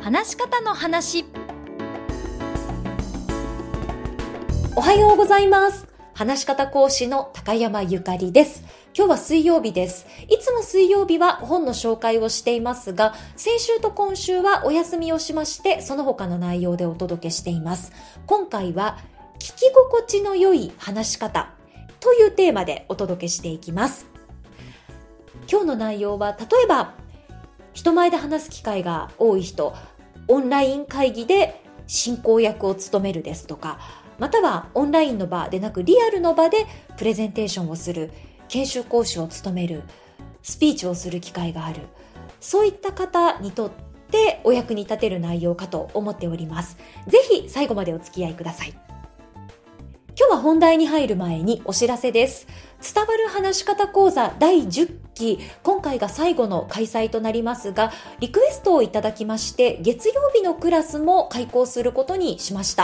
話し方の話。 おはようございます。話し方講師の高山ゆかりです。今日は水曜日です。いつも水曜日は本の紹介をしていますが、先週と今週はお休みをしまして、その他の内容でお届けしています。今回は聞き心地の良い話し方というテーマでお届けしていきます。今日の内容は、例えば人前で話す機会が多い人、オンライン会議で進行役を務めるですとか、またはオンラインの場でなくリアルの場でプレゼンテーションをする、研修講師を務める、スピーチをする機会がある、そういった方にとってお役に立てる内容かと思っております。ぜひ最後までお付き合いください。今日は本題に入る前にお知らせです。伝わる話し方講座第10期、今回が最後の開催となりますが、リクエストをいただきまして、月曜日のクラスも開講することにしました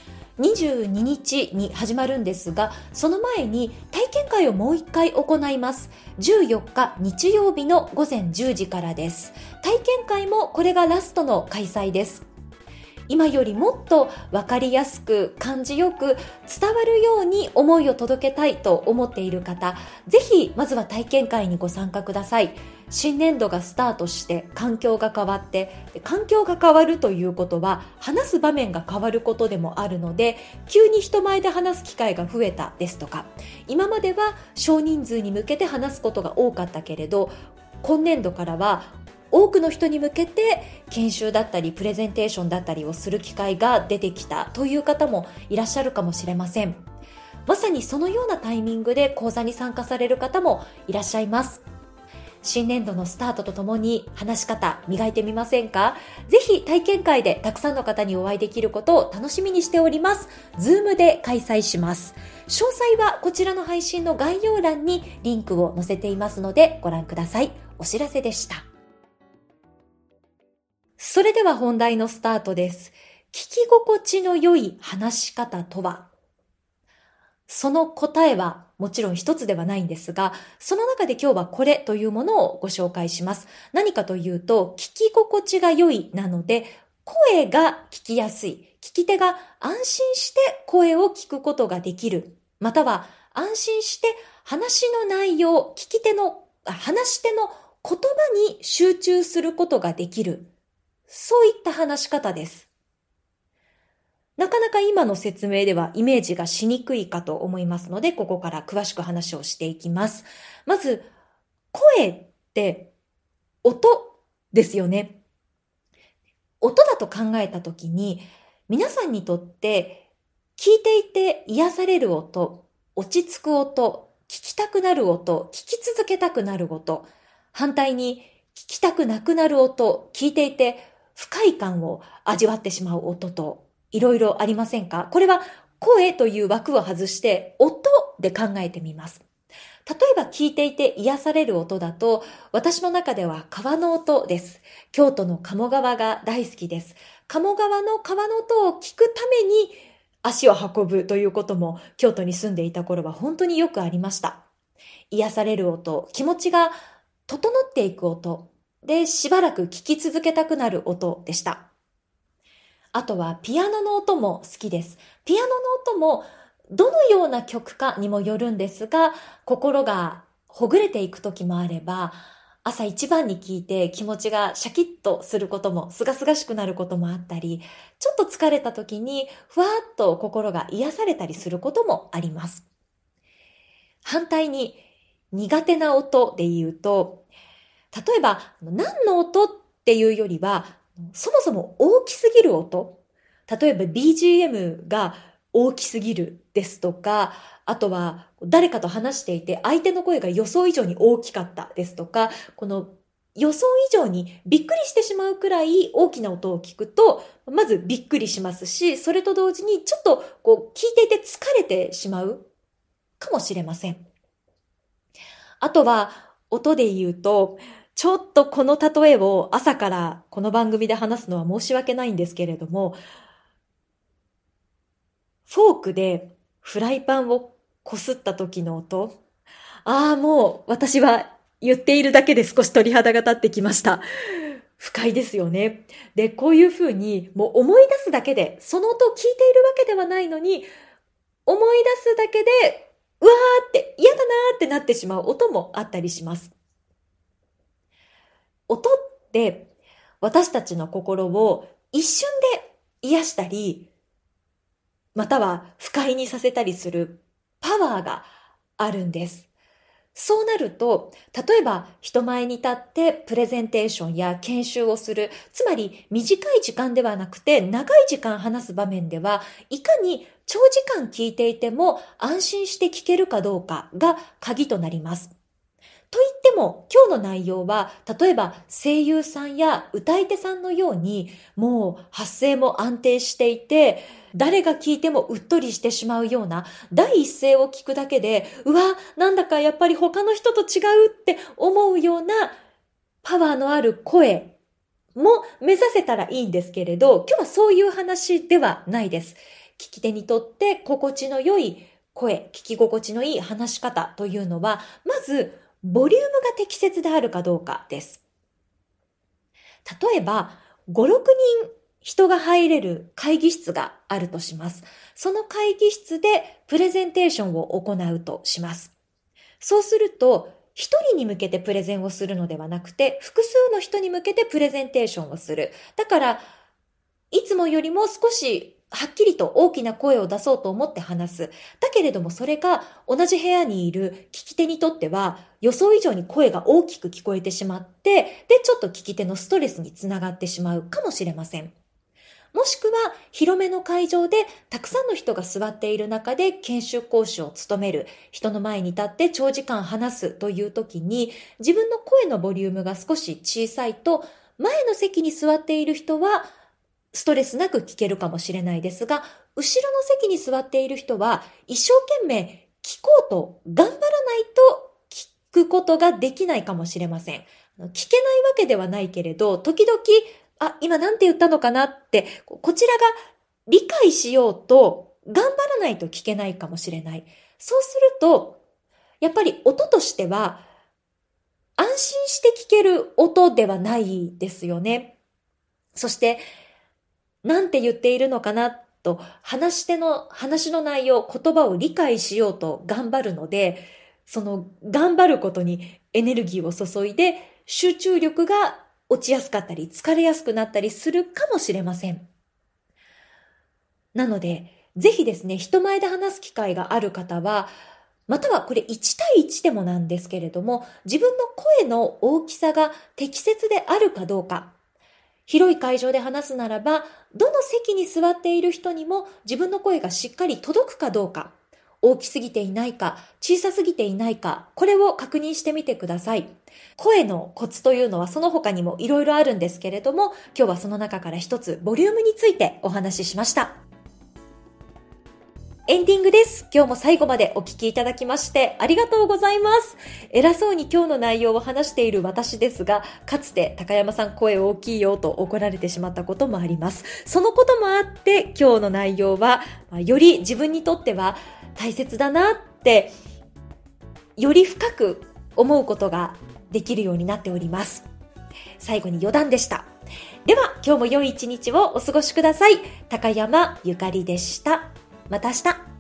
。22日に始まるんですが、その前に体験会をもう一回行います。14日日曜日の午前10時からです。体験会もこれがラストの開催です。今よりもっと分かりやすく感じよく伝わるように思いを届けたいと思っている方、ぜひまずは体験会にご参加ください。新年度がスタートして環境が変わって、環境が変わるということは話す場面が変わることでもあるので、急に人前で話す機会が増えたですとか、今までは少人数に向けて話すことが多かったけれど、今年度からは多くの人に向けて研修だったりプレゼンテーションだったりをする機会が出てきたという方もいらっしゃるかもしれません。まさにそのようなタイミングで講座に参加される方もいらっしゃいます。新年度のスタートとともに話し方磨いてみませんか？ぜひ体験会でたくさんの方にお会いできることを楽しみにしております。Zoom で開催します。詳細はこちらの配信の概要欄にリンクを載せていますのでご覧ください。お知らせでした。それでは本題のスタートです。聞き心地の良い話し方とは？その答えはもちろん一つではないんですが、その中で今日はこれというものをご紹介します。何かというと、聞き心地が良いなので、声が聞きやすい。聞き手が安心して声を聞くことができる。または安心して話の内容、話し手の言葉に集中することができる。そういった話し方です。なかなか今の説明ではイメージがしにくいかと思いますので、ここから詳しく話をしていきます。まず、声って音ですよね。音だと考えたときに、皆さんにとって聞いていて癒される音、落ち着く音、聞きたくなる音、聞き続けたくなる音、反対に聞きたくなくなる音、聞いていて不快感を味わってしまう音といろいろありませんか？これは声という枠を外して音で考えてみます。例えば聞いていて癒される音だと、私の中では川の音です。京都の鴨川が大好きです。鴨川の川の音を聞くために足を運ぶということも京都に住んでいた頃は本当によくありました。癒される音、気持ちが整っていく音でしばらく聞き続けたくなる音でした。あとはピアノの音も好きです。ピアノの音もどのような曲かにもよるんですが、心がほぐれていく時もあれば、朝一番に聞いて気持ちがシャキッとすることも、すがすがしくなることもあったり、ちょっと疲れた時にふわっと心が癒されたりすることもあります。反対に苦手な音で言うと、例えば何の音っていうよりは、そもそも大きすぎる音。例えば BGM が大きすぎるですとか、あとは誰かと話していて相手の声が予想以上に大きかったですとか、この予想以上にびっくりしてしまうくらい大きな音を聞くと、まずびっくりしますし、それと同時にちょっと聞いていて疲れてしまうかもしれません。あとは音で言うと、ちょっとこの例えを朝からこの番組で話すのは申し訳ないんですけれども、フォークでフライパンをこすった時の音。もう私は言っているだけで少し鳥肌が立ってきました。 不快ですよね。で、こういうふうにもう思い出すだけで、その音を聞いているわけではないのに、思い出すだけで、うわーって嫌だなーってなってしまう音もあったりします。音って私たちの心を一瞬で癒したり、または不快にさせたりするパワーがあるんです。そうなると、例えば人前に立ってプレゼンテーションや研修をする、つまり短い時間ではなくて長い時間話す場面では、いかに長時間聞いていても安心して聞けるかどうかが鍵となります。と言っても、今日の内容は、例えば声優さんや歌い手さんのように、もう発声も安定していて、誰が聞いてもうっとりしてしまうような、第一声を聞くだけで、うわ、なんだかやっぱり他の人と違うって思うようなパワーのある声も目指せたらいいんですけれど、今日はそういう話ではないです。聞き手にとって心地の良い声、聞き心地のいい話し方というのは、まず、ボリュームが適切であるかどうかです。例えば、5、6人人が入れる会議室があるとします。その会議室でプレゼンテーションを行うとします。そうすると、一人に向けてプレゼンをするのではなくて、複数の人に向けてプレゼンテーションをする。だから、いつもよりも少しはっきりと大きな声を出そうと思って話す。だけれどもそれが同じ部屋にいる聞き手にとっては予想以上に声が大きく聞こえてしまって、で、ちょっと聞き手のストレスにつながってしまうかもしれません。もしくは広めの会場でたくさんの人が座っている中で研修講師を務める、人の前に立って長時間話すという時に自分の声のボリュームが少し小さいと、前の席に座っている人はストレスなく聞けるかもしれないですが、後ろの席に座っている人は一生懸命聞こうと頑張らないと聞くことができないかもしれません。聞けないわけではないけれど、時々、今なんて言ったのかなって、こちらが理解しようと頑張らないと聞けないかもしれない。そうすると、やっぱり音としては安心して聞ける音ではないですよね。そして、なんて言っているのかなと話し手の話の内容、言葉を理解しようと頑張るので、その頑張ることにエネルギーを注いで集中力が落ちやすかったり疲れやすくなったりするかもしれません。なので、ぜひですね、人前で話す機会がある方は、またはこれ1対1でもなんですけれども、自分の声の大きさが適切であるかどうか、広い会場で話すならば、どの席に座っている人にも自分の声がしっかり届くかどうか、大きすぎていないか、小さすぎていないか、これを確認してみてください。声のコツというのはその他にもいろいろあるんですけれども、今日はその中から一つ、ボリュームについてお話ししました。エンディングです。今日も最後までお聞きいただきましてありがとうございます。偉そうに今日の内容を話している私ですが、かつて高山さん声大きいよと怒られてしまったこともあります。そのこともあって今日の内容はより自分にとっては大切だなってより深く思うことができるようになっております。最後に余談でした。では今日も良い一日をお過ごしください。高山ゆかりでした。また明日。